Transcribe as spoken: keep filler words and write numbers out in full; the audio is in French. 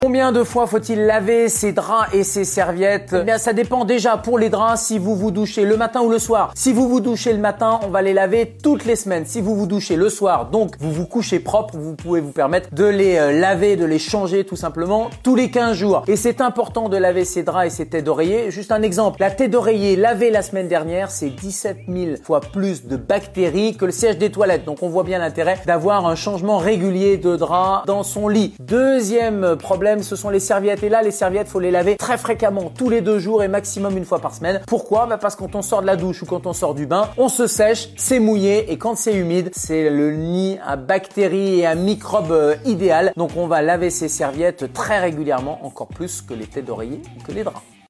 Combien de fois faut-il laver ses draps et ses serviettes? Eh bien, ça dépend déjà pour les draps si vous vous douchez le matin ou le soir. Si vous vous douchez le matin, on va les laver toutes les semaines. Si vous vous douchez le soir, donc vous vous couchez propre, vous pouvez vous permettre de les euh, laver, de les changer tout simplement tous les quinze jours. Et c'est important de laver ses draps et ses têtes d'oreiller. Juste un exemple, la tête d'oreiller lavée la semaine dernière, c'est dix-sept mille fois plus de bactéries que le siège des toilettes. Donc on voit bien l'intérêt d'avoir un changement régulier de drap dans son lit. Deuxième problème, ce sont les serviettes. Et là, les serviettes, faut les laver très fréquemment, tous les deux jours et maximum une fois par semaine. Pourquoi? Bah parce que quand on sort de la douche ou quand on sort du bain, on se sèche, c'est mouillé et quand c'est humide, c'est le nid à bactéries et à microbes euh, idéal. Donc on va laver ses serviettes très régulièrement, encore plus que les têtes d'oreiller ou que les draps.